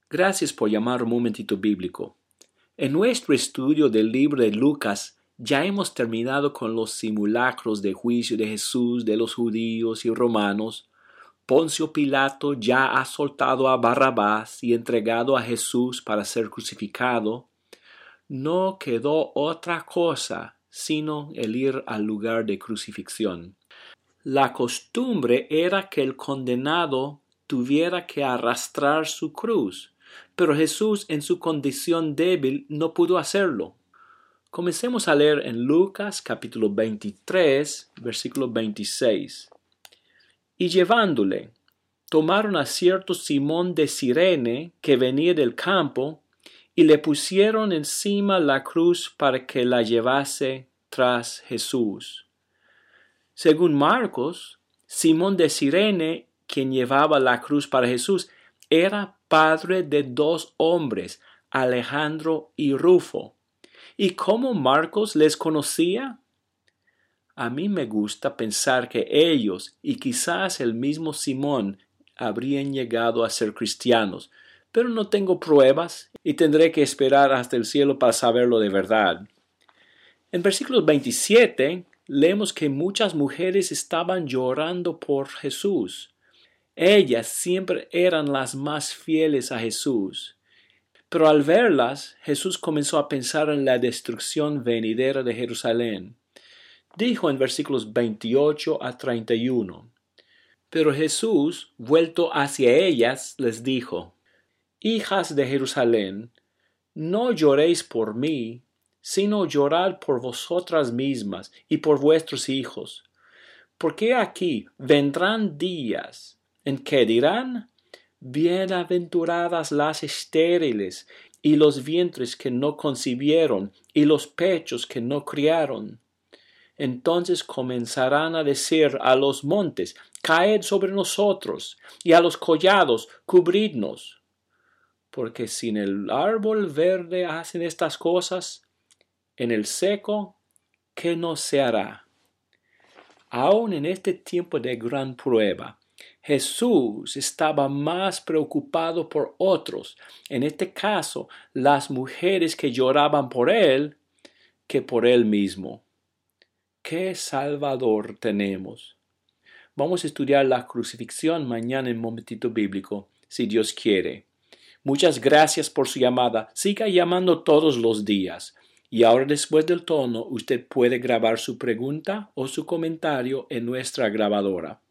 Gracias por llamar un momentito bíblico. En nuestro estudio del libro de Lucas ya hemos terminado con los simulacros de juicio de Jesús de los judíos y romanos. Poncio Pilato ya ha soltado a Barrabás y entregado a Jesús para ser crucificado. No quedó otra cosa sino el ir al lugar de crucifixión. La costumbre era que el condenado tuviera que arrastrar su cruz, pero Jesús en su condición débil no pudo hacerlo. Comencemos a leer en Lucas capítulo 23, versículo 26. Y llevándole, tomaron a cierto Simón de Cirene que venía del campo y le pusieron encima la cruz para que la llevase tras Jesús. Según Marcos, Simón de Cirene, quien llevaba la cruz para Jesús, era padre de 2 hombres, Alejandro y Rufo. ¿Y cómo Marcos les conocía? A mí me gusta pensar que ellos y quizás el mismo Simón habrían llegado a ser cristianos, pero no tengo pruebas y tendré que esperar hasta el cielo para saberlo de verdad. En versículo 27 leemos que muchas mujeres estaban llorando por Jesús. Ellas siempre eran las más fieles a Jesús. Pero al verlas, Jesús comenzó a pensar en la destrucción venidera de Jerusalén. Dijo en versículos 28 a 31. Pero Jesús, vuelto hacia ellas, les dijo: Hijas de Jerusalén, no lloréis por mí, sino llorad por vosotras mismas y por vuestros hijos. Porque aquí vendrán días en que dirán: Bienaventuradas las estériles, y los vientres que no concibieron, y los pechos que no criaron. Entonces comenzarán a decir a los montes: Caed sobre nosotros, y a los collados: Cubridnos. Porque si en el árbol verde hacen estas cosas, en el seco, ¿qué no se hará? Aún en este tiempo de gran prueba, Jesús estaba más preocupado por otros, en este caso las mujeres que lloraban por él, que por él mismo. ¿Qué Salvador tenemos? Vamos a estudiar la crucifixión mañana en Momentito Bíblico, si Dios quiere. Muchas gracias por su llamada. Siga llamando todos los días. Y ahora, después del tono, usted puede grabar su pregunta o su comentario en nuestra grabadora.